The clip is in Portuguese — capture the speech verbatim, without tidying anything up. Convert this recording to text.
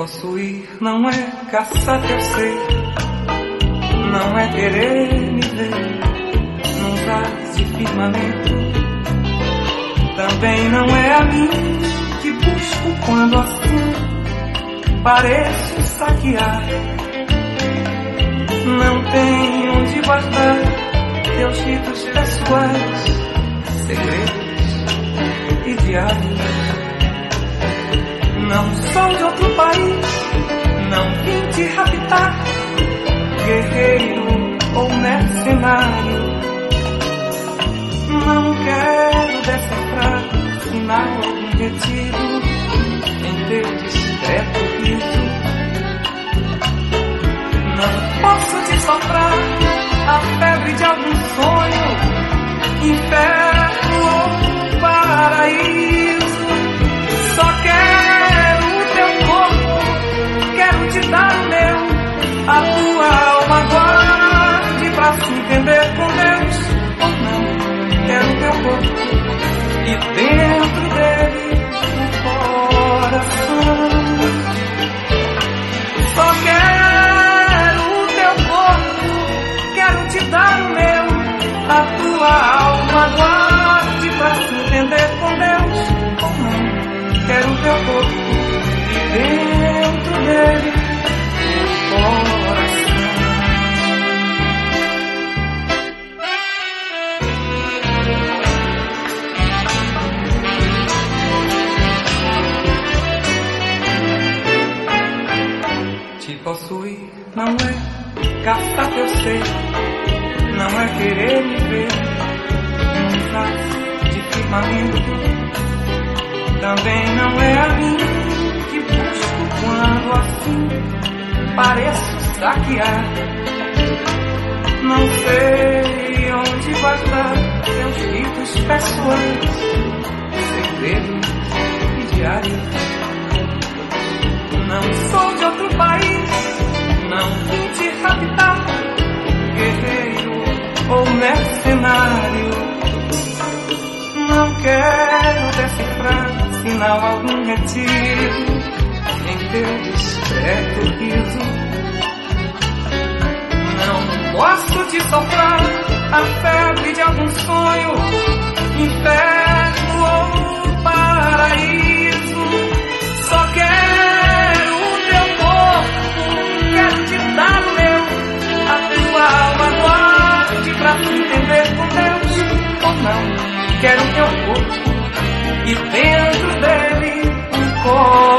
possuir não é caçar teu ser, não é querer me ver num vaso de firmamento. Também não é a mim que busco quando assim pareço saquear. Não tenho onde guardar teus ritos pessoais, segredos e diários. Não sou de outro país, não vim te raptar, guerreiro ou mercenário. Não quero decifrar sinal algum retido em teu discreto riso. Não posso te soprar a febre de algum sonho, inferno ou paraíso. Só quero o teu corpo, quero te dar o meu, a tua alma guarde pra se entender com Deus. Ou não, quero o teu corpo e dentro dele o coração. Só quero o teu corpo, quero te dar o meu, a tua alma guarde pra se entender com Deus. Ou não, quero o teu corpo e dentro dele o coração. Te possuir não é caçar teu ser, não é querer me ver num vaso de firmamento. Também não é a mim que busco quando assim pareço saquear. Não sei onde guardar teus ritos pessoais, segredos e diários. Não sou de outro país, não vim te raptar, guerreiro ou mercenário. Não quero decifrar sinal algum retido em teu discreto riso. Não posso te soprar a febre de algum sonho, inferno ou paraíso. Só quero o teu corpo, quero te dar o meu, a tua alma guarde pra te entender com Deus. Ou não, quero o teu corpo e dentro dele um coração.